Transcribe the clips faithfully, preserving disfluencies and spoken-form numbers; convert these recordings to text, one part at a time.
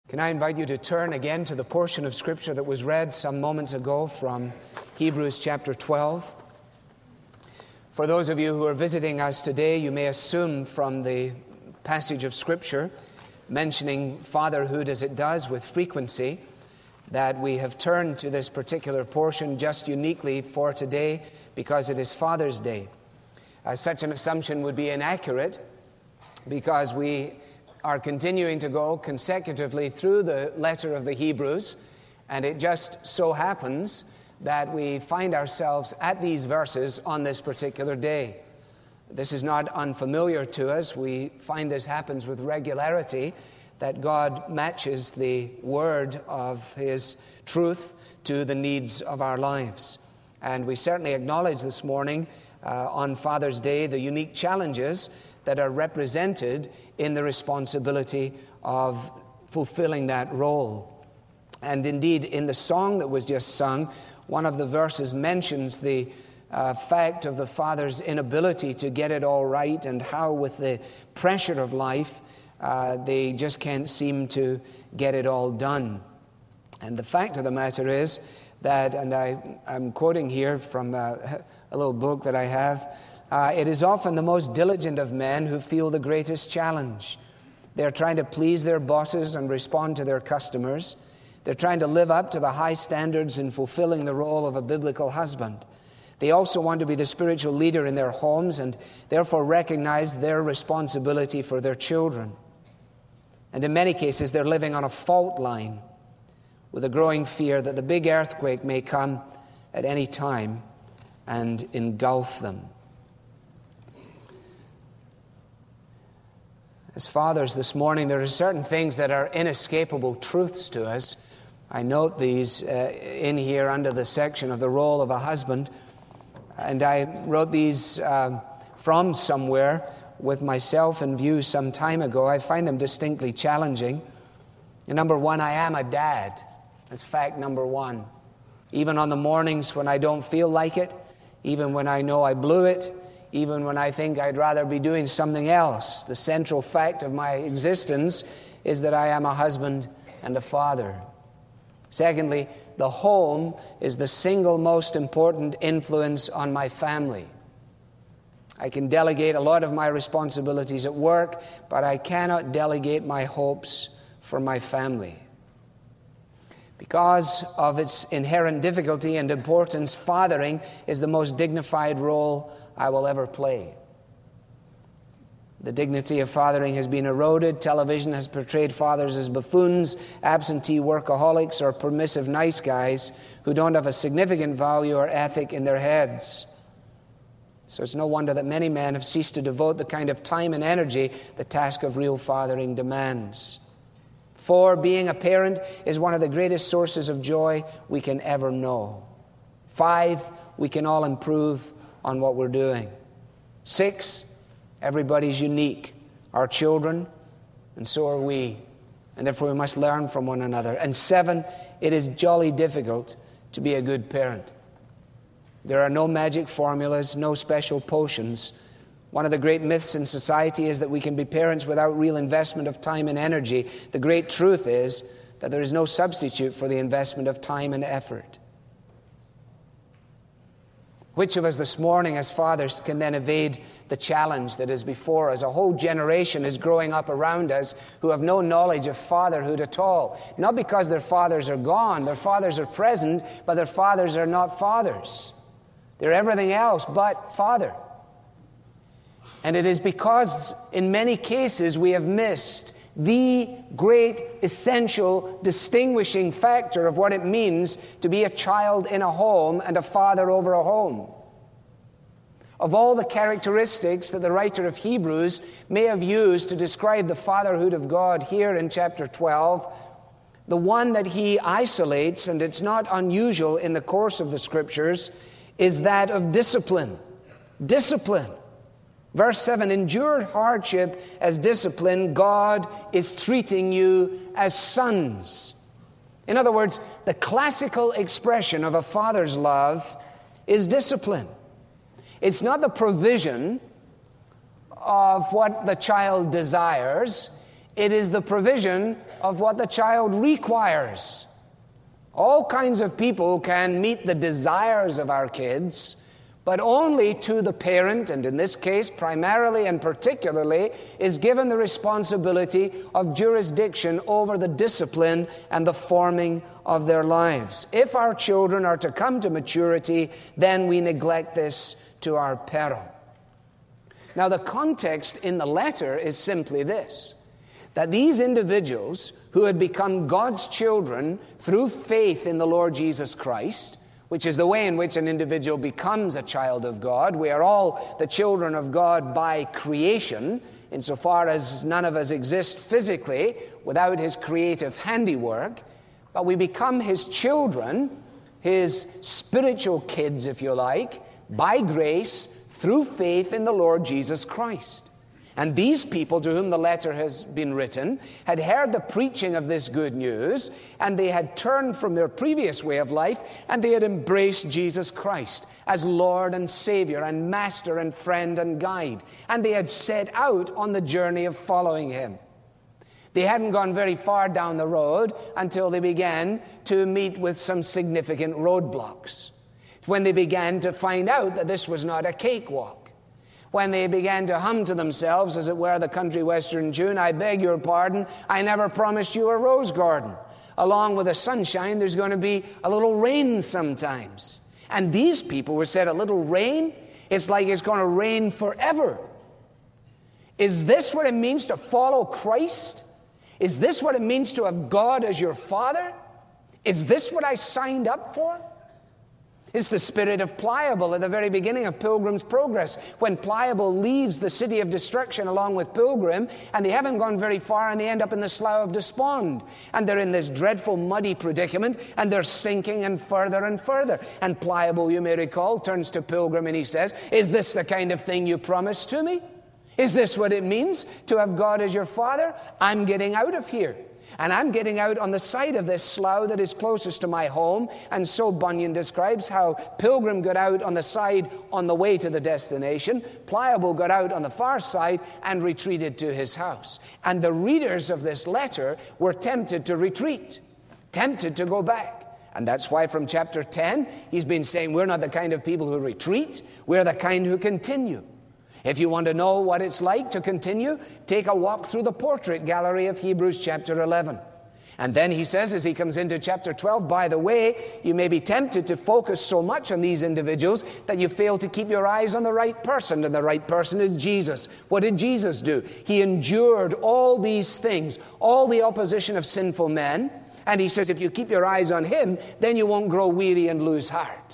Can I invite you to turn again to the portion of Scripture that was read some moments ago from Hebrews chapter twelve? For those of you who are visiting us today, you may assume from the passage of Scripture mentioning fatherhood as it does with frequency that we have turned to this particular portion just uniquely for today because it is Father's Day. Uh, such an assumption would be inaccurate because we are continuing to go consecutively through the letter of the Hebrews, and it just so happens that we find ourselves at these verses on this particular day. This is not unfamiliar to us. We find this happens with regularity, that God matches the word of His truth to the needs of our lives. And we certainly acknowledge this morning uh, on Father's Day the unique challenges that are represented in the responsibility of fulfilling that role. And indeed, in the song that was just sung, one of the verses mentions the uh, fact of the father's inability to get it all right and how with the pressure of life, uh, they just can't seem to get it all done. And the fact of the matter is that, and I, I'm quoting here from a, a little book that I have, Uh, it is often the most diligent of men who feel the greatest challenge. They're trying to please their bosses and respond to their customers. They're trying to live up to the high standards in fulfilling the role of a biblical husband. They also want to be the spiritual leader in their homes and therefore recognize their responsibility for their children. And in many cases, they're living on a fault line with a growing fear that the big earthquake may come at any time and engulf them. As fathers this morning, there are certain things that are inescapable truths to us. I note these uh, in here under the section of the role of a husband. And I wrote these uh, from somewhere with myself in view some time ago. I find them distinctly challenging. And number one, I am a dad. That's fact number one. Even on the mornings when I don't feel like it, even when I know I blew it, even when I think I'd rather be doing something else, the central fact of my existence is that I am a husband and a father. Secondly, the home is the single most important influence on my family. I can delegate a lot of my responsibilities at work, but I cannot delegate my hopes for my family. Because of its inherent difficulty and importance, fathering is the most dignified role I will ever play. The dignity of fathering has been eroded. Television has portrayed fathers as buffoons, absentee workaholics, or permissive nice guys who don't have a significant value or ethic in their heads. So it's no wonder that many men have ceased to devote the kind of time and energy the task of real fathering demands. For being a parent is one of the greatest sources of joy we can ever know. Five, we can all improve on what we're doing. Six, everybody's unique. Our children, and so are we. And therefore we must learn from one another. And seven, it is jolly difficult to be a good parent. There are no magic formulas, no special potions. One of the great myths in society is that we can be parents without real investment of time and energy. The great truth is that there is no substitute for the investment of time and effort. Which of us this morning as fathers can then evade the challenge that is before us? A whole generation is growing up around us who have no knowledge of fatherhood at all. Not because their fathers are gone, their fathers are present, but their fathers are not fathers. They're everything else but father. And it is because, in many cases, we have missed the great, essential, distinguishing factor of what it means to be a child in a home and a father over a home. Of all the characteristics that the writer of Hebrews may have used to describe the fatherhood of God here in chapter twelve, the one that he isolates, and it's not unusual in the course of the Scriptures, is that of discipline. Discipline. Verse seven, endure hardship as discipline. God is treating you as sons. In other words, the classical expression of a father's love is discipline. It's not the provision of what the child desires. It is the provision of what the child requires. All kinds of people can meet the desires of our kids, but only to the parent, and in this case, primarily and particularly, is given the responsibility of jurisdiction over the discipline and the forming of their lives. If our children are to come to maturity, then we neglect this to our peril. Now, the context in the letter is simply this, that these individuals who had become God's children through faith in the Lord Jesus Christ, which is the way in which an individual becomes a child of God. We are all the children of God by creation, insofar as none of us exist physically without His creative handiwork, but we become His children, His spiritual kids, if you like, by grace through faith in the Lord Jesus Christ. And these people to whom the letter has been written had heard the preaching of this good news, and they had turned from their previous way of life, and they had embraced Jesus Christ as Lord and Savior and Master and friend and guide. And they had set out on the journey of following Him. They hadn't gone very far down the road until they began to meet with some significant roadblocks, when they began to find out that this was not a cakewalk. When they began to hum to themselves, as it were, the country western tune, "I beg your pardon, I never promised you a rose garden. Along with the sunshine, there's going to be a little rain sometimes." And these people were said, a little rain? It's like it's going to rain forever. Is this what it means to follow Christ? Is this what it means to have God as your Father? Is this what I signed up for? It's the spirit of Pliable at the very beginning of Pilgrim's Progress, when Pliable leaves the city of destruction along with Pilgrim, and they haven't gone very far, and they end up in the Slough of Despond. And they're in this dreadful muddy predicament, and they're sinking and further and further. And Pliable, you may recall, turns to Pilgrim and he says, "Is this the kind of thing you promised to me? Is this what it means to have God as your Father? I'm getting out of here. And I'm getting out on the side of this slough that is closest to my home." And so Bunyan describes how Pilgrim got out on the side on the way to the destination. Pliable got out on the far side and retreated to his house. And the readers of this letter were tempted to retreat, tempted to go back. And that's why from chapter ten, he's been saying, we're not the kind of people who retreat. We're the kind who continue. If you want to know what it's like to continue, take a walk through the portrait gallery of Hebrews chapter eleven. And then he says, as he comes into chapter twelve, by the way, you may be tempted to focus so much on these individuals that you fail to keep your eyes on the right person, and the right person is Jesus. What did Jesus do? He endured all these things, all the opposition of sinful men, and he says if you keep your eyes on Him, then you won't grow weary and lose heart.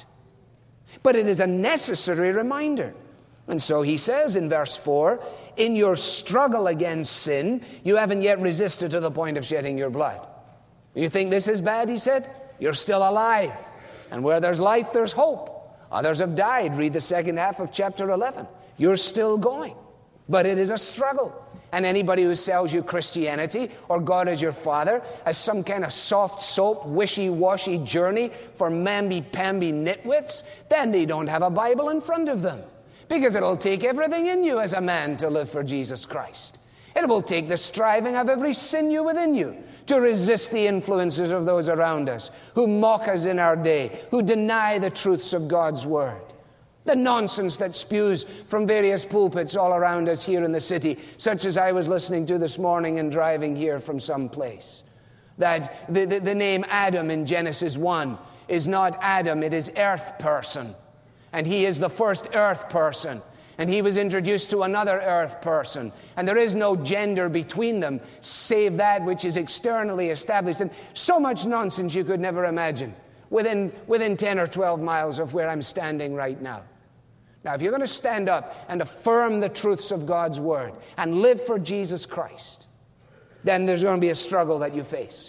But it is a necessary reminder. And so he says in verse four, in your struggle against sin, you haven't yet resisted to the point of shedding your blood. You think this is bad, he said? You're still alive. And where there's life, there's hope. Others have died. Read the second half of chapter eleven. You're still going. But it is a struggle. And anybody who sells you Christianity or God as your Father as some kind of soft soap, wishy-washy journey for mamby-pamby nitwits, then they don't have a Bible in front of them. Because it'll take everything in you as a man to live for Jesus Christ. It will take the striving of every sinew within you to resist the influences of those around us who mock us in our day, who deny the truths of God's Word. The nonsense that spews from various pulpits all around us here in the city, such as I was listening to this morning in driving here from some place. That the, the, the name Adam in Genesis one is not Adam, it is earth person. And he is the first earth person. And he was introduced to another earth person. And there is no gender between them, save that which is externally established. And so much nonsense you could never imagine within, within ten or twelve miles of where I'm standing right now. Now, if you're going to stand up and affirm the truths of God's Word and live for Jesus Christ, then there's going to be a struggle that you face.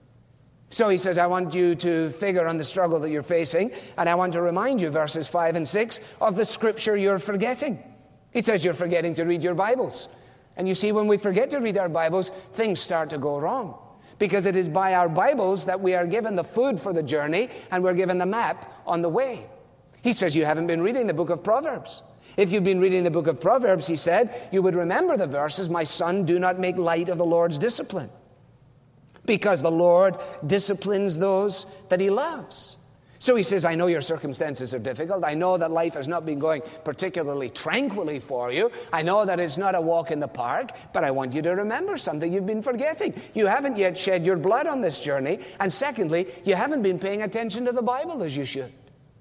So he says, I want you to figure on the struggle that you're facing, and I want to remind you, verses five and six, of the scripture you're forgetting. He says you're forgetting to read your Bibles. And you see, when we forget to read our Bibles, things start to go wrong. Because it is by our Bibles that we are given the food for the journey, and we're given the map on the way. He says you haven't been reading the book of Proverbs. If you've been reading the book of Proverbs, he said, you would remember the verses, my son, do not make light of the Lord's discipline, because the Lord disciplines those that he loves. So he says, I know your circumstances are difficult. I know that life has not been going particularly tranquilly for you. I know that it's not a walk in the park, but I want you to remember something you've been forgetting. You haven't yet shed your blood on this journey. And secondly, you haven't been paying attention to the Bible as you should.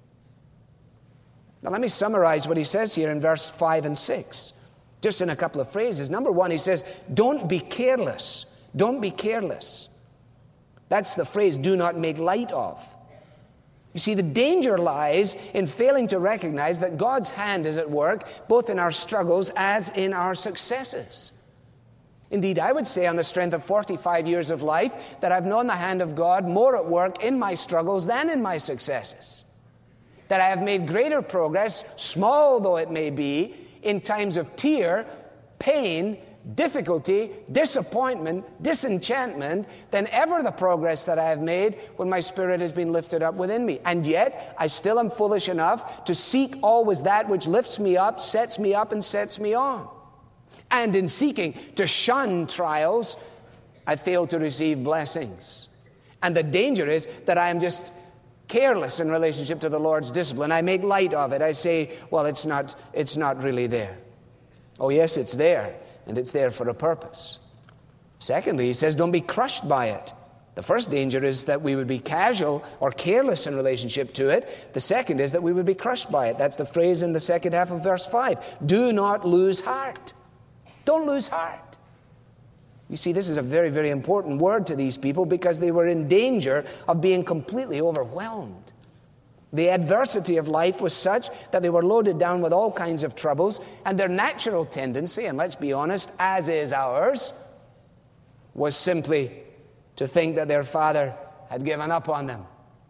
Now let me summarize what he says here in verse five and six, just in a couple of phrases. Number one, he says, don't be careless. Don't be careless. That's the phrase, do not make light of. You see, the danger lies in failing to recognize that God's hand is at work, both in our struggles as in our successes. Indeed, I would say on the strength of forty-five years of life that I've known the hand of God more at work in my struggles than in my successes. That I have made greater progress, small though it may be, in times of tear, pain, difficulty, disappointment, disenchantment, than ever the progress that I have made when my spirit has been lifted up within me. And yet, I still am foolish enough to seek always that which lifts me up, sets me up, and sets me on. And in seeking to shun trials, I fail to receive blessings. And the danger is that I am just careless in relationship to the Lord's discipline. I make light of it. I say, well, it's not, it's not really there. Oh, yes, it's there. And it's there for a purpose. Secondly, he says, don't be crushed by it. The first danger is that we would be casual or careless in relationship to it. The second is that we would be crushed by it. That's the phrase in the second half of verse five. Do not lose heart. Don't lose heart. You see, this is a very, very important word to these people because they were in danger of being completely overwhelmed. The adversity of life was such that they were loaded down with all kinds of troubles, and their natural tendency, and let's be honest, as is ours, was simply to think that their father had given up on them,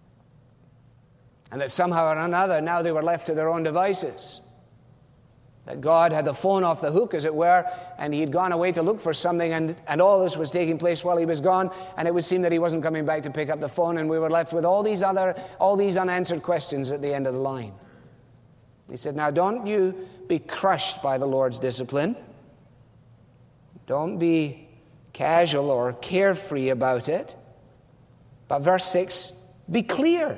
and that somehow or another now they were left to their own devices. That God had the phone off the hook, as it were, and he had gone away to look for something, and, and all this was taking place while he was gone, and it would seem that he wasn't coming back to pick up the phone, and we were left with all these other, all these unanswered questions at the end of the line. He said, now don't you be crushed by the Lord's discipline. Don't be casual or carefree about it. But verse six, be clear.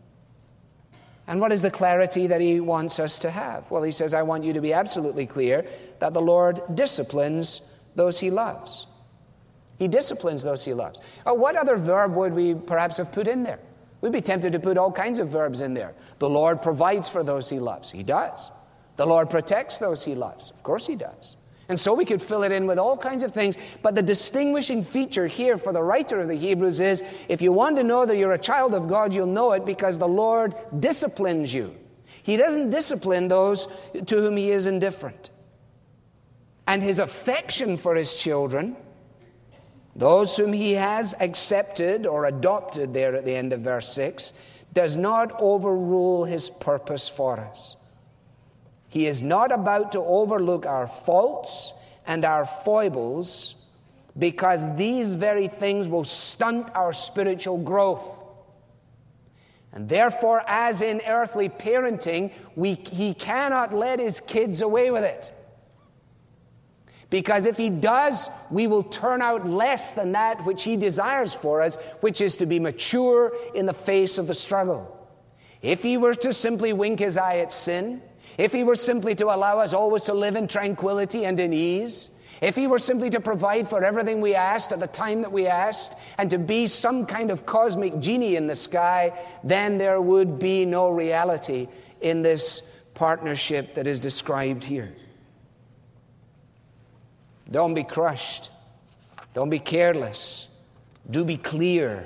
And what is the clarity that he wants us to have? Well, he says, I want you to be absolutely clear that the Lord disciplines those he loves. He disciplines those he loves. Oh, what other verb would we perhaps have put in there? We'd be tempted to put all kinds of verbs in there. The Lord provides for those he loves. He does. The Lord protects those he loves. Of course he does. And so we could fill it in with all kinds of things. But the distinguishing feature here for the writer of the Hebrews is, if you want to know that you're a child of God, you'll know it because the Lord disciplines you. He doesn't discipline those to whom he is indifferent. And his affection for his children, those whom he has accepted or adopted there at the end of verse six, does not overrule his purpose for us. He is not about to overlook our faults and our foibles because these very things will stunt our spiritual growth. And therefore, as in earthly parenting, we, he cannot let his kids away with it. Because if he does, we will turn out less than that which he desires for us, which is to be mature in the face of the struggle. If he were to simply wink his eye at sin, if he were simply to allow us always to live in tranquility and in ease, if he were simply to provide for everything we asked at the time that we asked, and to be some kind of cosmic genie in the sky, then there would be no reality in this partnership that is described here. Don't be crushed. Don't be careless. Do be clear.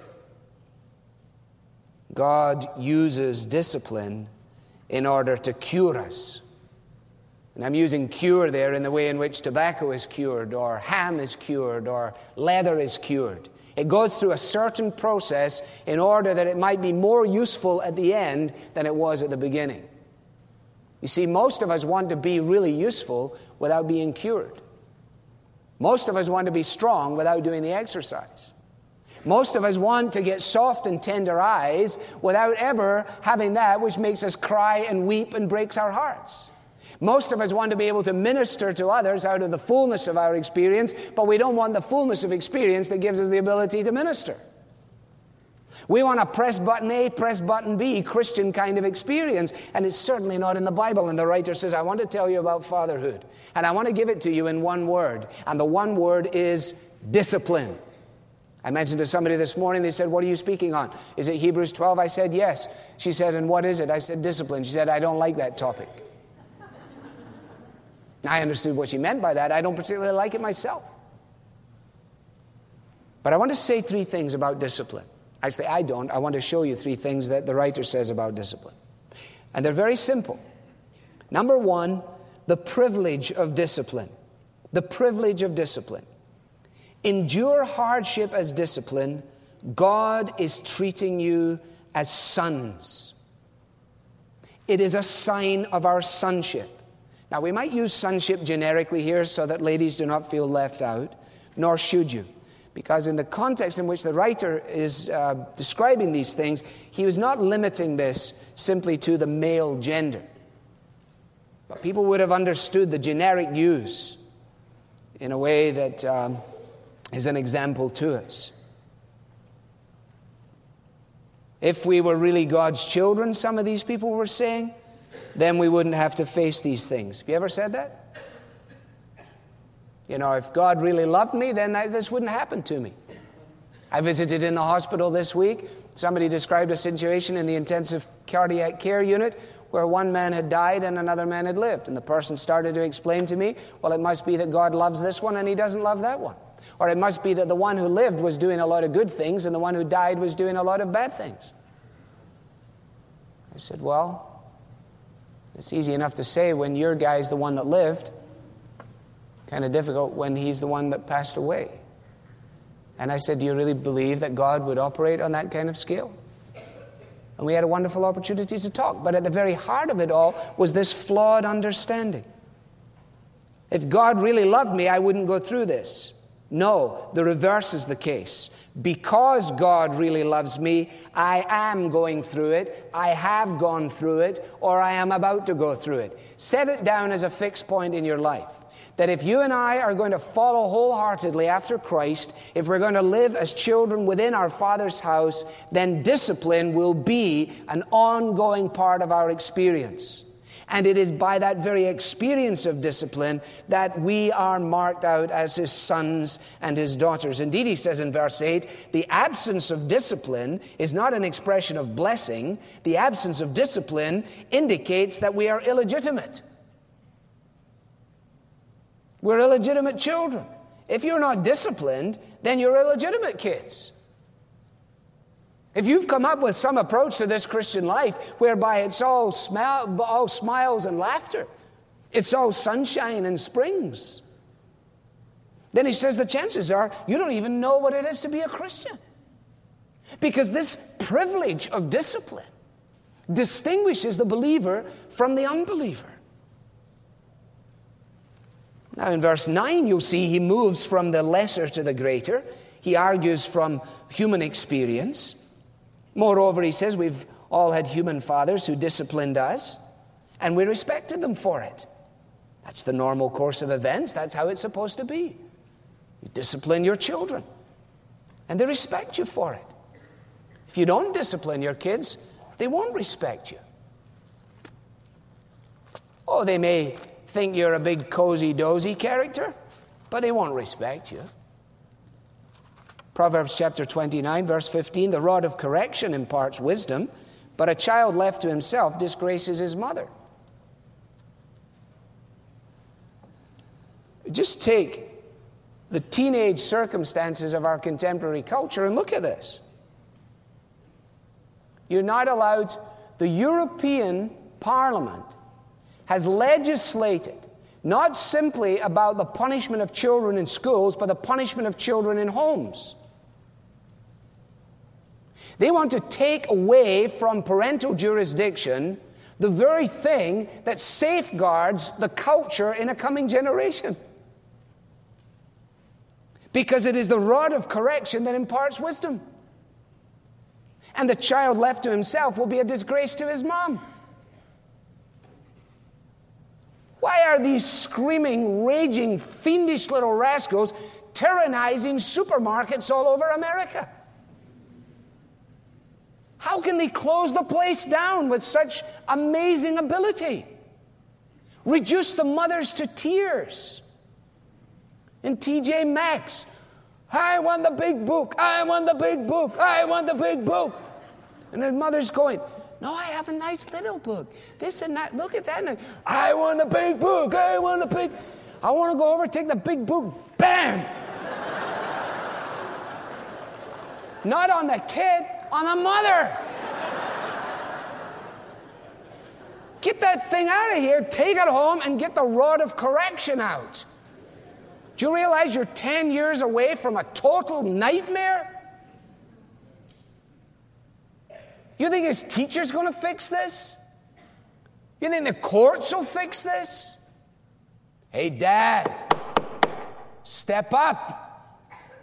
God uses discipline in order to cure us. And I'm using cure there in the way in which tobacco is cured, or ham is cured, or leather is cured. It goes through a certain process in order that it might be more useful at the end than it was at the beginning. You see, most of us want to be really useful without being cured. Most of us want to be strong without doing the exercise. Most of us want to get soft and tender eyes without ever having that which makes us cry and weep and breaks our hearts. Most of us want to be able to minister to others out of the fullness of our experience, but we don't want the fullness of experience that gives us the ability to minister. We want a press button A, press button B, Christian kind of experience, and it's certainly not in the Bible. And the writer says, I want to tell you about fatherhood, and I want to give it to you in one word, and the one word is discipline. I mentioned to somebody this morning, they said, what are you speaking on? Is it Hebrews twelve? I said, yes. She said, and what is it? I said, discipline. She said, I don't like that topic. I understood what she meant by that. I don't particularly like it myself. But I want to say three things about discipline. Actually, I don't. I want to show you three things that the writer says about discipline. And they're very simple. Number one, the privilege of discipline. The privilege of discipline. Endure hardship as discipline. God is treating you as sons. It is a sign of our sonship. Now, we might use sonship generically here so that ladies do not feel left out, nor should you. Because in the context in which the writer is uh, describing these things, he was not limiting this simply to the male gender. But people would have understood the generic use in a way that um, is an example to us. If we were really God's children, some of these people were saying, then we wouldn't have to face these things. Have you ever said that? You know, if God really loved me, then I, this wouldn't happen to me. I visited in the hospital this week. Somebody described a situation in the intensive cardiac care unit where one man had died and another man had lived. And the person started to explain to me, well, it must be that God loves this one and he doesn't love that one. Or it must be that the one who lived was doing a lot of good things and the one who died was doing a lot of bad things. I said, well, it's easy enough to say when your guy's the one that lived. Kind of difficult when he's the one that passed away. And I said, do you really believe that God would operate on that kind of scale? And we had a wonderful opportunity to talk. But at the very heart of it all was this flawed understanding. If God really loved me, I wouldn't go through this. No, the reverse is the case. Because God really loves me, I am going through it, I have gone through it, or I am about to go through it. Set it down as a fixed point in your life. That if you and I are going to follow wholeheartedly after Christ, if we're going to live as children within our Father's house, then discipline will be an ongoing part of our experience. And it is by that very experience of discipline that we are marked out as his sons and his daughters. Indeed, he says in verse eight, the absence of discipline is not an expression of blessing. The absence of discipline indicates that we are illegitimate. We're illegitimate children. If you're not disciplined, then you're illegitimate kids. If you've come up with some approach to this Christian life whereby it's all, smile, all smiles and laughter, it's all sunshine and springs, then he says the chances are you don't even know what it is to be a Christian. Because this privilege of discipline distinguishes the believer from the unbeliever. Now in verse nine, you'll see he moves from the lesser to the greater. He argues from human experience. Moreover, he says, we've all had human fathers who disciplined us, and we respected them for it. That's the normal course of events. That's how it's supposed to be. You discipline your children, and they respect you for it. If you don't discipline your kids, they won't respect you. Oh, they may think you're a big cozy-dozy character, but they won't respect you. Proverbs chapter twenty-nine, verse fifteen, the rod of correction imparts wisdom, but a child left to himself disgraces his mother. Just take the teenage circumstances of our contemporary culture and look at this. You're not allowed, the European Parliament has legislated not simply about the punishment of children in schools, but the punishment of children in homes. They want to take away from parental jurisdiction the very thing that safeguards the culture in a coming generation. Because it is the rod of correction that imparts wisdom. And the child left to himself will be a disgrace to his mom. Why are these screaming, raging, fiendish little rascals tyrannizing supermarkets all over America? How can they close the place down with such amazing ability? Reduce the mothers to tears. In T J Maxx, I want the big book, I want the big book, I want the big book. And the mother's going, no, I have a nice little book. This and that, look at that. I want the big book, I want the big. I want to go over, take the big book, bam! Not on the kid, on the mother. Get that thing out of here, take it home, and get the rod of correction out. Do you realize you're ten years away from a total nightmare? You think his teacher's going to fix this? You think the courts will fix this? Hey, Dad, step up.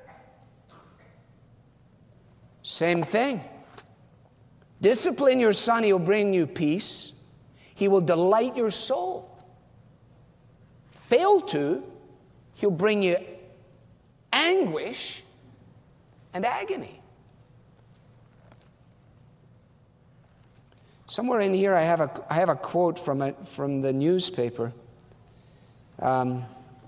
Same thing. Discipline your son, he'll bring you peace. He will delight your soul. Fail to, he'll bring you anguish and agony. Somewhere in here, I have a, I have a quote from, a, from the newspaper. Um,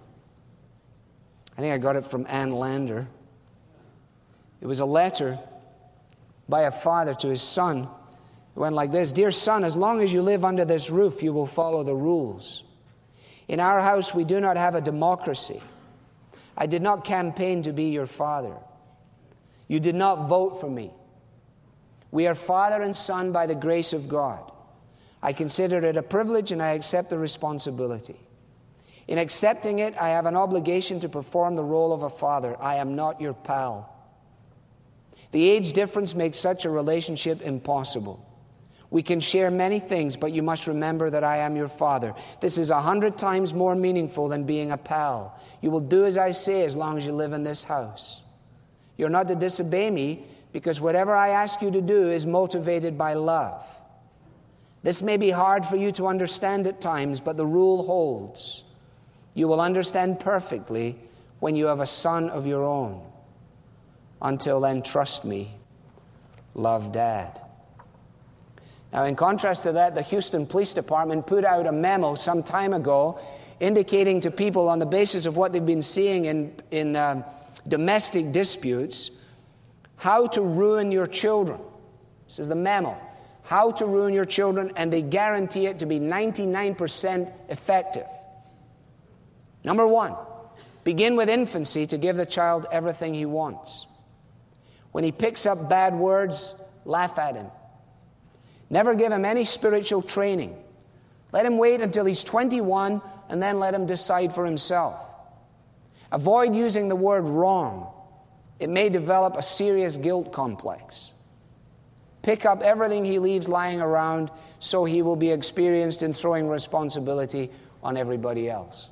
I think I got it from Ann Lander. It was a letter by a father to his son. It went like this: Dear son, as long as you live under this roof, you will follow the rules. In our house, we do not have a democracy. I did not campaign to be your father. You did not vote for me. We are father and son by the grace of God. I consider it a privilege and I accept the responsibility. In accepting it, I have an obligation to perform the role of a father. I am not your pal. The age difference makes such a relationship impossible. We can share many things, but you must remember that I am your father. This is a hundred times more meaningful than being a pal. You will do as I say as long as you live in this house. You're not to disobey me, because whatever I ask you to do is motivated by love. This may be hard for you to understand at times, but the rule holds. You will understand perfectly when you have a son of your own. Until then, trust me, love, Dad. Now, in contrast to that, the Houston Police Department put out a memo some time ago indicating to people, on the basis of what they've been seeing in, in uh, domestic disputes, how to ruin your children. This is the memo. How to ruin your children, and they guarantee it to be ninety-nine percent effective. Number one, begin with infancy to give the child everything he wants. When he picks up bad words, laugh at him. Never give him any spiritual training. Let him wait until he's twenty-one and then let him decide for himself. Avoid using the word wrong. It may develop a serious guilt complex. Pick up everything he leaves lying around so he will be experienced in throwing responsibility on everybody else.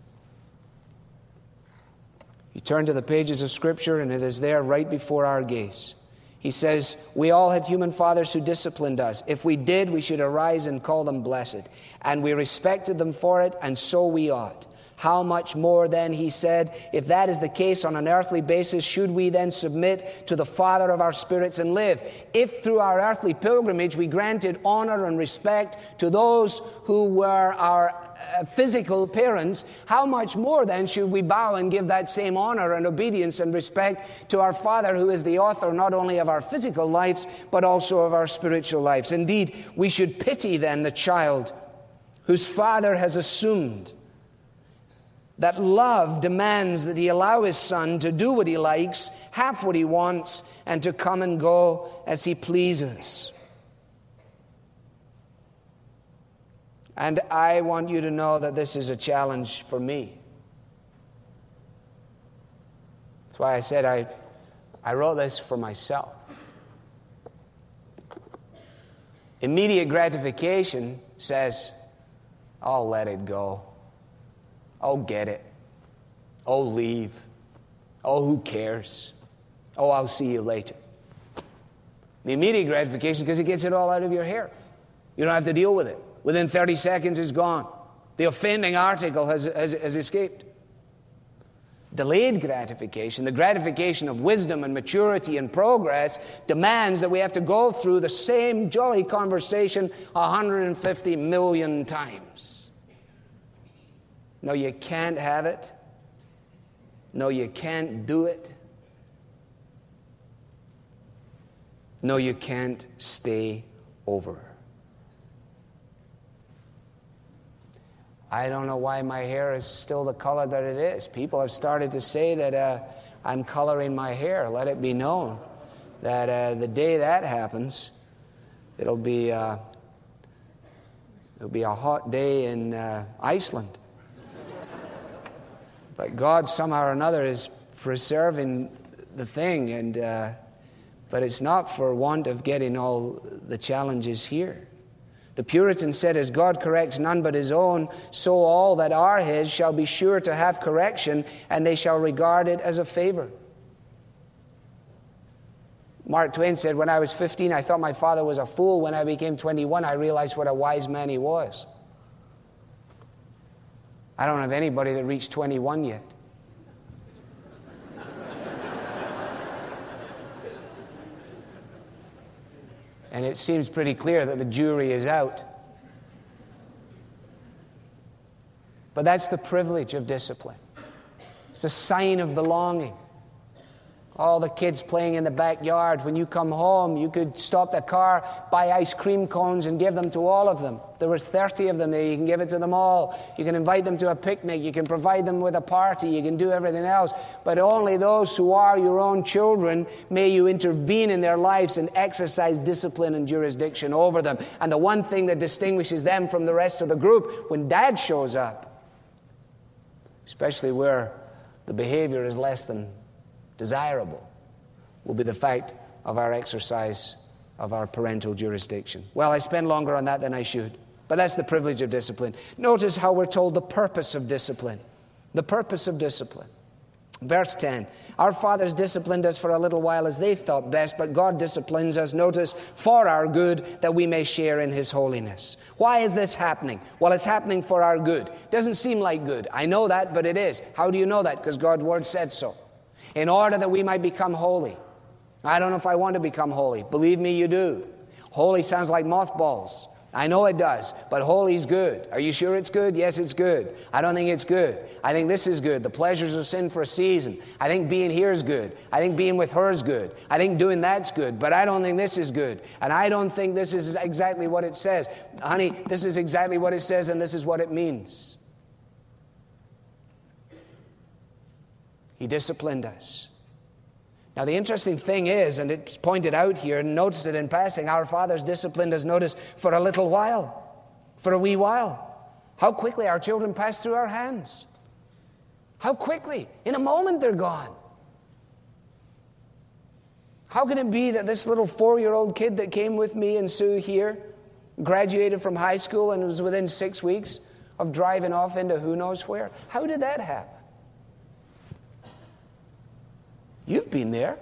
You turn to the pages of Scripture and it is there right before our gaze. He says, we all had human fathers who disciplined us. If we did, we should arise and call them blessed. And we respected them for it, and so we ought. How much more then, he said, if that is the case on an earthly basis, should we then submit to the Father of our spirits and live? If through our earthly pilgrimage we granted honor and respect to those who were our uh, physical parents, how much more then should we bow and give that same honor and obedience and respect to our Father, who is the author not only of our physical lives, but also of our spiritual lives? Indeed, we should pity then the child whose father has assumed that love demands that he allow his son to do what he likes, have what he wants, and to come and go as he pleases. And I want you to know that this is a challenge for me. That's why I said I, I wrote this for myself. Immediate gratification says, I'll let it go. Oh, get it. Oh, leave. Oh, who cares? Oh, I'll see you later. The immediate gratification, because it gets it all out of your hair. You don't have to deal with it. Within thirty seconds, it's gone. The offending article has, has, has escaped. Delayed gratification, the gratification of wisdom and maturity and progress, demands that we have to go through the same jolly conversation one hundred fifty million times. No, you can't have it. No, you can't do it. No, you can't stay over. I don't know why my hair is still the color that it is. People have started to say that uh, I'm coloring my hair. Let it be known that uh, the day that happens, it'll be uh, it'll be a hot day in uh, Iceland. But God somehow or another is preserving the thing, and uh, but it's not for want of getting all the challenges here. The Puritan said, as God corrects none but his own, so all that are his shall be sure to have correction, and they shall regard it as a favor. Mark Twain said, when I was fifteen, I thought my father was a fool. When I became twenty-one, I realized what a wise man he was. I don't have anybody that reached twenty-one yet. And it seems pretty clear that the jury is out. But that's the privilege of discipline. It's a sign of belonging. All the kids playing in the backyard, when you come home, you could stop the car, buy ice cream cones, and give them to all of them. If there were thirty of them there, you can give it to them all. You can invite them to a picnic. You can provide them with a party. You can do everything else. But only those who are your own children, may you intervene in their lives and exercise discipline and jurisdiction over them. And the one thing that distinguishes them from the rest of the group, when dad shows up, especially where the behavior is less than desirable, will be the fact of our exercise of our parental jurisdiction. Well, I spend longer on that than I should, but that's the privilege of discipline. Notice how we're told the purpose of discipline. The purpose of discipline. Verse ten, our fathers disciplined us for a little while as they thought best, but God disciplines us, notice, for our good, that we may share in his holiness. Why is this happening? Well, it's happening for our good. Doesn't seem like good. I know that, but it is. How do you know that? Because God's word said so. In order that we might become holy. I don't know if I want to become holy. Believe me, you do. Holy sounds like mothballs. I know it does, but holy's good. Are you sure it's good? Yes, it's good. I don't think it's good. I think this is good. The pleasures of sin for a season. I think being here is good. I think being with her is good. I think doing that's good, but I don't think this is good. And I don't think this is exactly what it says. Honey, this is exactly what it says, and this is what it means. He disciplined us. Now, the interesting thing is, and it's pointed out here, and notice it in passing, our fathers disciplined us, notice, for a little while, for a wee while. How quickly our children pass through our hands. How quickly. In a moment, they're gone. How can it be that this little four-year-old kid that came with me and Sue here graduated from high school and was within six weeks of driving off into who knows where? How did that happen? You've been there.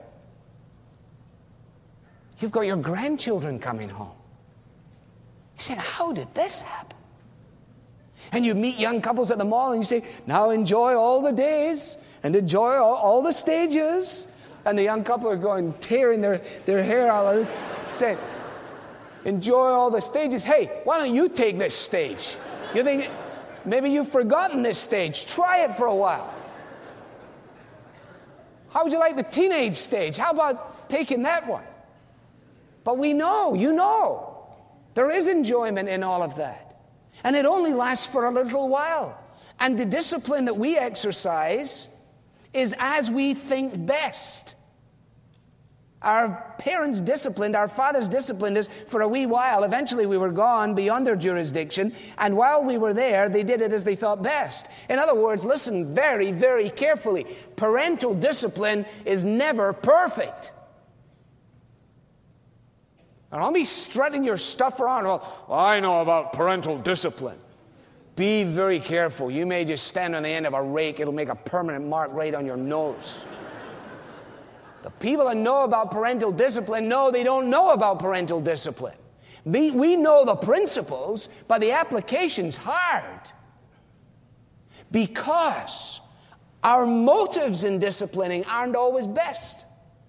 You've got your grandchildren coming home. You say, how did this happen? And you meet young couples at the mall and you say, now enjoy all the days and enjoy all, all the stages. And the young couple are going, tearing their, their hair out, saying, enjoy all the stages. Hey, why don't you take this stage? You think, maybe you've forgotten this stage. Try it for a while. How would you like the teenage stage? How about taking that one? But we know, you know, there is enjoyment in all of that. And it only lasts for a little while. And the discipline that we exercise is as we think best. Our parents disciplined, our fathers disciplined us for a wee while. Eventually we were gone beyond their jurisdiction, and while we were there, they did it as they thought best. In other words, listen very, very carefully. Parental discipline is never perfect. And don't be strutting your stuff around. Well, I know about parental discipline. Be very careful. You may just stand on the end of a rake. It'll make a permanent mark right on your nose. The people that know about parental discipline know they don't know about parental discipline. We, we know the principles, but the application's hard. because our motives in disciplining aren't always best.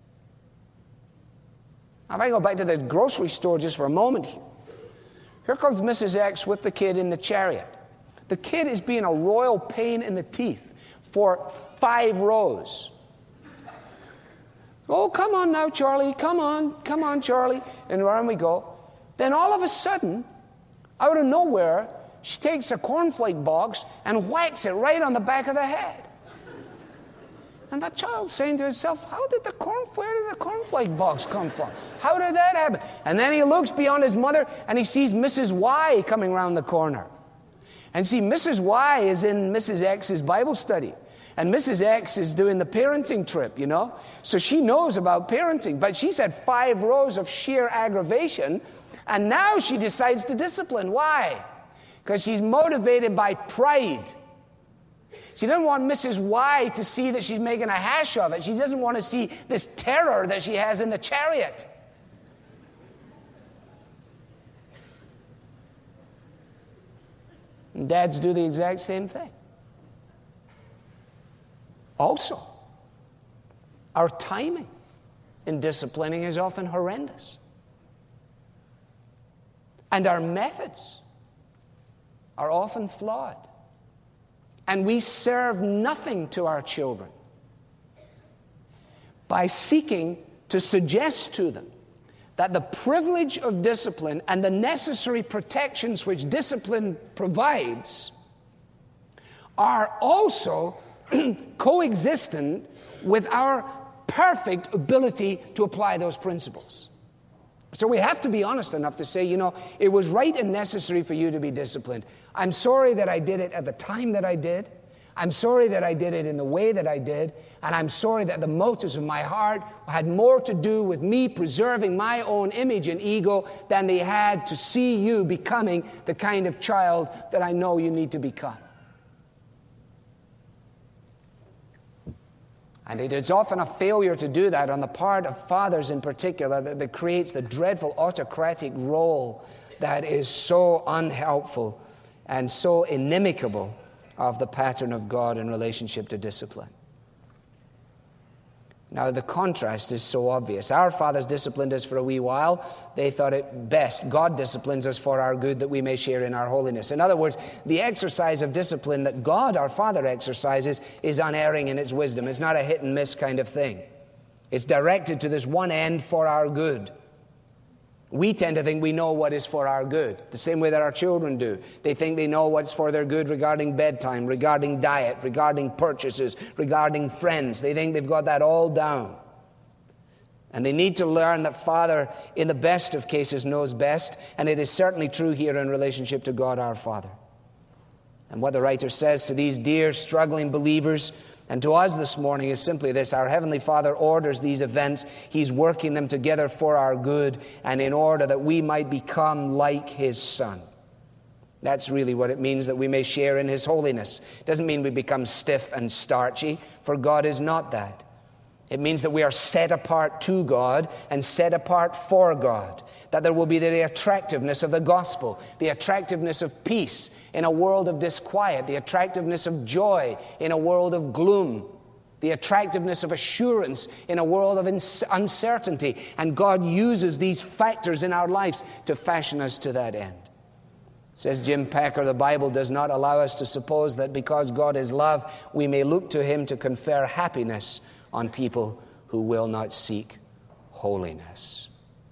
Now, if I go back to the grocery store just for a moment here. Here comes Missus X with the kid in the chariot. The kid is being a royal pain in the teeth for five rows. Oh, come on now, Charlie. Come on. Come on, Charlie. And around we go. Then all of a sudden, out of nowhere, she takes a cornflake box and whacks it right on the back of the head. And the child's saying to himself, how did the corn, where did the cornflake box come from? How did that happen? And then he looks beyond his mother and he sees Missus Y coming around the corner. And see, Missus Y is in Missus X's Bible study. And Missus X is doing the parenting trip, you know. So she knows about parenting. But she's had five rows of sheer aggravation. And now she decides to discipline. Why? Because she's motivated by pride. She doesn't want Missus Y to see that she's making a hash of it. She doesn't want to see this terror that she has in the chariot. And dads do the exact same thing. Also, our timing in disciplining is often horrendous. And our methods are often flawed. And we serve nothing to our children by seeking to suggest to them that the privilege of discipline and the necessary protections which discipline provides are also coexistent with our perfect ability to apply those principles. So we have to be honest enough to say, you know, it was right and necessary for you to be disciplined. I'm sorry that I did it at the time that I did. I'm sorry that I did it in the way that I did. And I'm sorry that the motives of my heart had more to do with me preserving my own image and ego than they had to see you becoming the kind of child that I know you need to become. And it is often a failure to do that on the part of fathers in particular that, that creates the dreadful autocratic role that is so unhelpful and so inimical of the pattern of God in relationship to discipline. Now, the contrast is so obvious. Our fathers disciplined us for a wee while. They thought it best. God disciplines us for our good that we may share in our holiness. In other words, the exercise of discipline that God, our Father, exercises is unerring in its wisdom. It's not a hit and miss kind of thing. It's directed to this one end for our good. We tend to think we know what is for our good, the same way that our children do. They think they know what's for their good regarding bedtime, regarding diet, regarding purchases, regarding friends. They think they've got that all down. And they need to learn that Father, in the best of cases, knows best, and it is certainly true here in relationship to God our Father. And what the writer says to these dear, struggling believers and to us this morning is simply this: our Heavenly Father orders these events. He's working them together for our good and in order that we might become like His Son. That's really what it means, that we may share in His holiness. It doesn't mean we become stiff and starchy, for God is not that. It means that we are set apart to God and set apart for God. That there will be the attractiveness of the gospel, the attractiveness of peace in a world of disquiet, the attractiveness of joy in a world of gloom, the attractiveness of assurance in a world of uncertainty. And God uses these factors in our lives to fashion us to that end. Says Jim Packer, the Bible does not allow us to suppose that because God is love, we may look to Him to confer happiness on people who will not seek holiness.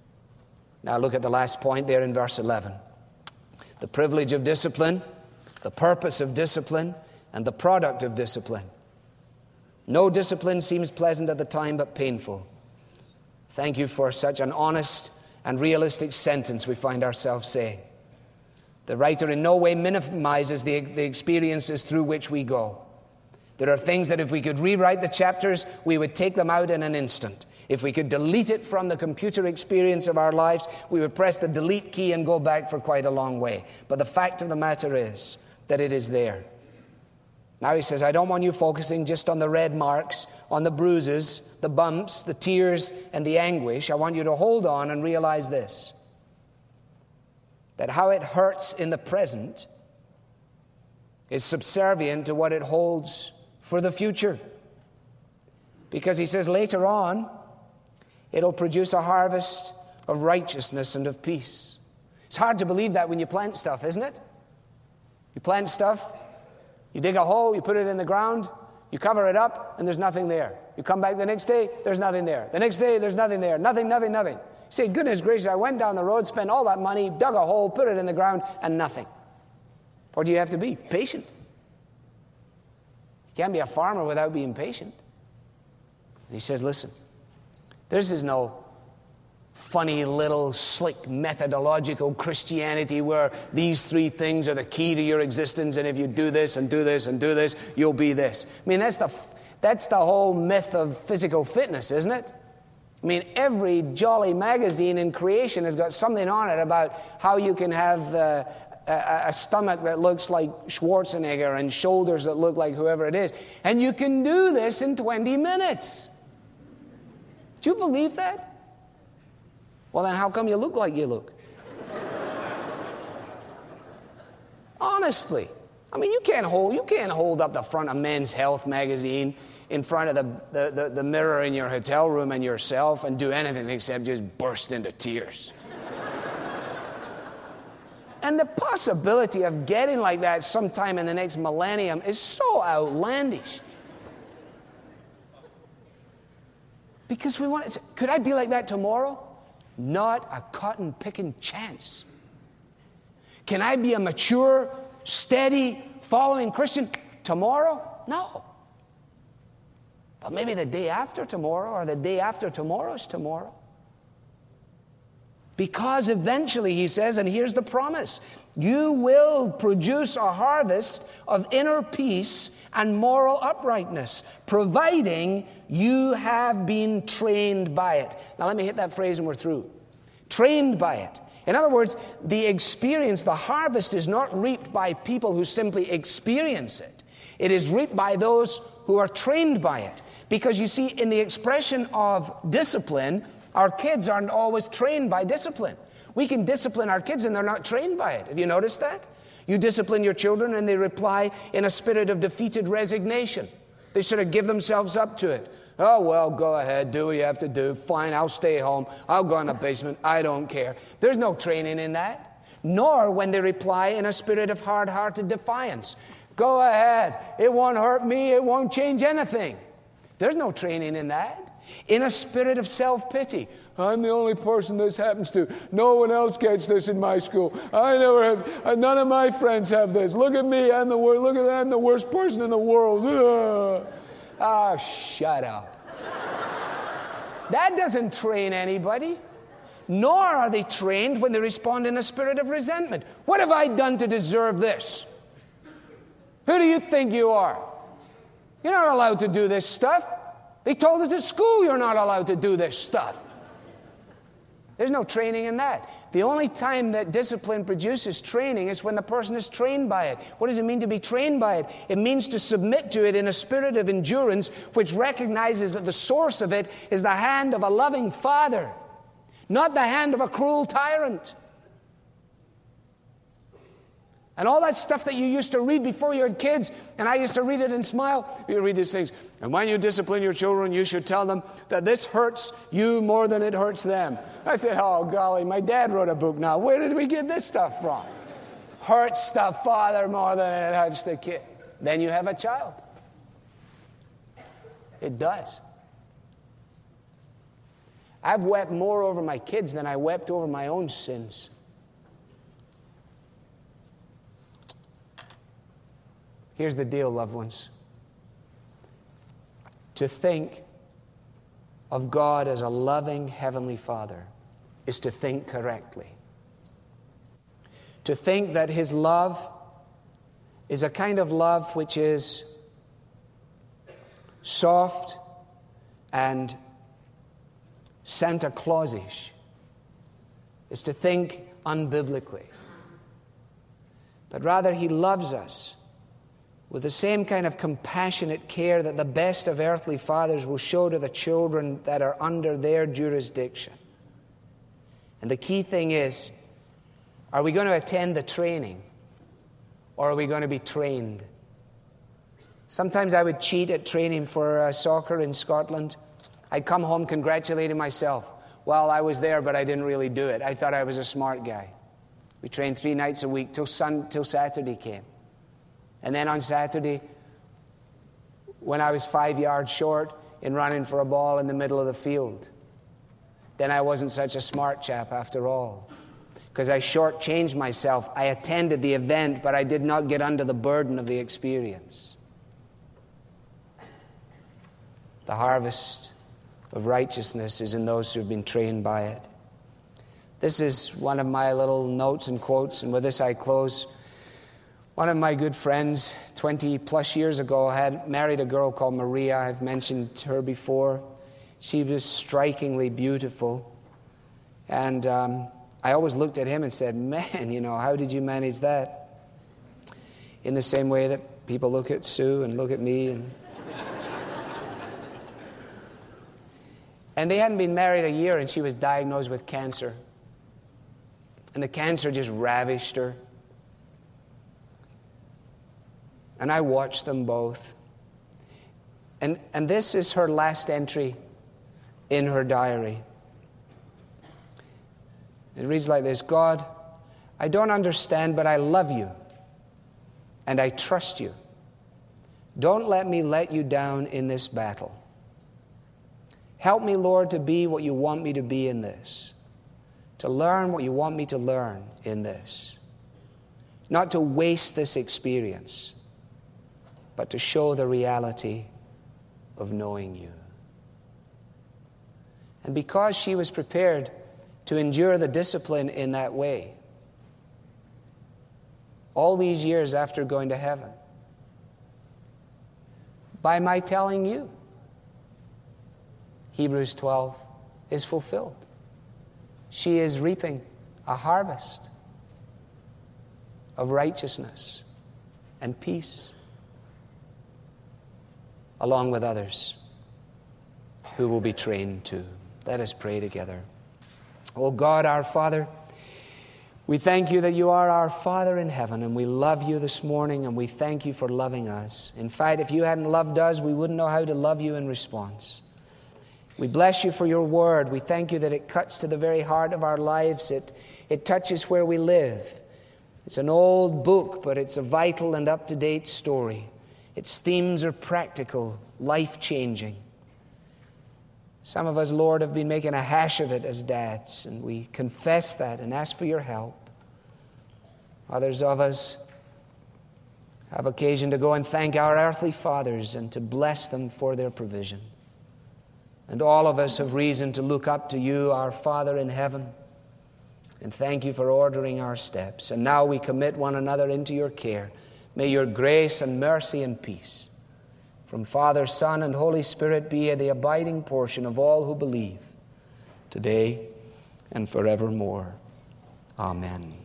Now look at the last point there in verse eleven. The privilege of discipline, the purpose of discipline, and the product of discipline. No discipline seems pleasant at the time, but painful. Thank you for such an honest and realistic sentence we find ourselves saying. The writer in no way minimizes the, the experiences through which we go. There are things that if we could rewrite the chapters, we would take them out in an instant. If we could delete it from the computer experience of our lives, we would press the delete key and go back for quite a long way. But the fact of the matter is that it is there. Now he says, I don't want you focusing just on the red marks, on the bruises, the bumps, the tears, and the anguish. I want you to hold on and realize this, that how it hurts in the present is subservient to what it holds for the future. Because he says later on, it'll produce a harvest of righteousness and of peace. It's hard to believe that when you plant stuff, isn't it? You plant stuff, you dig a hole, you put it in the ground, you cover it up, and there's nothing there. You come back the next day, there's nothing there. The next day, there's nothing there. Nothing, nothing, nothing. You say, goodness gracious, I went down the road, spent all that money, dug a hole, put it in the ground, and nothing. Or do you have to be patient? You can't be a farmer without being patient. And he says, listen, this is no funny little slick methodological Christianity where these three things are the key to your existence, and if you do this and do this and do this, you'll be this. I mean, that's the that's the whole myth of physical fitness, isn't it? I mean, every jolly magazine in creation has got something on it about how you can have uh, a, a stomach that looks like Schwarzenegger and shoulders that look like whoever it is. And you can do this in twenty minutes. Do you believe that? Well, then how come you look like you look? Honestly. I mean, you can't hold you can't hold up the front of Men's Health magazine in front of the, the, the, the mirror in your hotel room and yourself and do anything except just burst into tears. And the possibility of getting like that sometime in the next millennium is so outlandish. Because we want to, could I be like that tomorrow? Not a cotton-picking chance. Can I be a mature, steady, following Christian tomorrow? No. But maybe the day after tomorrow or the day after tomorrow's tomorrow. Because eventually, he says, and here's the promise, you will produce a harvest of inner peace and moral uprightness, providing you have been trained by it. Now let me hit that phrase and we're through. Trained by it. In other words, the experience, the harvest is not reaped by people who simply experience it. It is reaped by those who are trained by it. Because you see, in the expression of discipline, our kids aren't always trained by discipline. We can discipline our kids and they're not trained by it. Have you noticed that? You discipline your children and they reply in a spirit of defeated resignation. They sort of give themselves up to it. Oh, well, go ahead, do what you have to do. Fine, I'll stay home. I'll go in the basement. I don't care. There's no training in that. Nor when they reply in a spirit of hard-hearted defiance. Go ahead. It won't hurt me. It won't change anything. There's no training in that. In a spirit of self-pity. I'm the only person this happens to. No one else gets this in my school. I never have, none of my friends have this. Look at me, I'm the worst, look at that, I'm the worst person in the world. Ugh. Ah, shut up. That doesn't train anybody. Nor are they trained when they respond in a spirit of resentment. What have I done to deserve this? Who do you think you are? You're not allowed to do this stuff. They told us at school you're not allowed to do this stuff. There's no training in that. The only time that discipline produces training is when the person is trained by it. What does it mean to be trained by it? It means to submit to it in a spirit of endurance which recognizes that the source of it is the hand of a loving father, not the hand of a cruel tyrant. And all that stuff that you used to read before you had kids, and I used to read it and smile. You read these things. And when you discipline your children, you should tell them that this hurts you more than it hurts them. I said, oh, golly, my dad wrote a book now. Where did we get this stuff from? Hurts the father more than it hurts the kid. Then you have a child. It does. I've wept more over my kids than I wept over my own sins. Here's the deal, loved ones. To think of God as a loving Heavenly Father is to think correctly. To think that His love is a kind of love which is soft and Santa Clausish is to think unbiblically. But rather, He loves us with the same kind of compassionate care that the best of earthly fathers will show to the children that are under their jurisdiction. And the key thing is, are we going to attend the training? or are we going to be trained? Sometimes I would cheat at training for uh, soccer in Scotland. I'd come home congratulating myself. Well, I was there, but I didn't really do it. I thought I was a smart guy. We trained three nights a week till sun, till Saturday came. And then on Saturday, when I was five yards short in running for a ball in the middle of the field, then I wasn't such a smart chap after all. Because I shortchanged myself. I attended the event, but I did not get under the burden of the experience. The harvest of righteousness is in those who have been trained by it. This is one of my little notes and quotes, and with this I close. One of my good friends, twenty plus years ago, had married a girl called Maria. I've mentioned her before. She was strikingly beautiful. And um, I always looked at him and said, man, you know, how did you manage that? In the same way that people look at Sue and look at me. And, and they hadn't been married a year, and she was diagnosed with cancer. And the cancer just ravished her. And I watched them both. And, and this is her last entry in her diary. It reads like this: God, I don't understand, but I love you. And I trust you. Don't let me let you down in this battle. Help me, Lord, to be what you want me to be in this. To learn what you want me to learn in this. Not to waste this experience, but to show the reality of knowing you. And because she was prepared to endure the discipline in that way, all these years after going to heaven, by my telling you, Hebrews twelve is fulfilled. She is reaping a harvest of righteousness and peace, along with others who will be trained too. Let us pray together. Oh God, our Father, we thank you that you are our Father in heaven, and we love you this morning, and we thank you for loving us. In fact, if you hadn't loved us, we wouldn't know how to love you in response. We bless you for your word. We thank you that it cuts to the very heart of our lives. It, it touches where we live. It's an old book, but it's a vital and up-to-date story. Its themes are practical, life-changing. Some of us, Lord, have been making a hash of it as dads, and we confess that and ask for your help. Others of us have occasion to go and thank our earthly fathers and to bless them for their provision. And all of us have reason to look up to you, our Father in heaven, and thank you for ordering our steps. And now we commit one another into your care. May your grace and mercy and peace from Father, Son, and Holy Spirit be the abiding portion of all who believe, today and forevermore. Amen.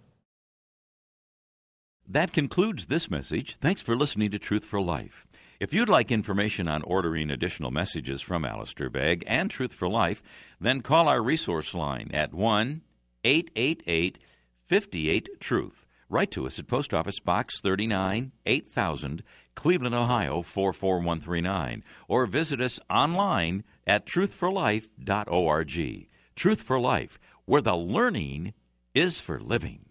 That concludes this message. Thanks for listening to Truth for Life. If you'd like information on ordering additional messages from Alistair Begg and Truth for Life, then call our resource line at one eight eight eight, five eight, truth. Write to us at Post Office Box thirty-nine, eight thousand, Cleveland, Ohio, four four one three nine, or visit us online at truth for life dot org. Truth for Life, where the learning is for living.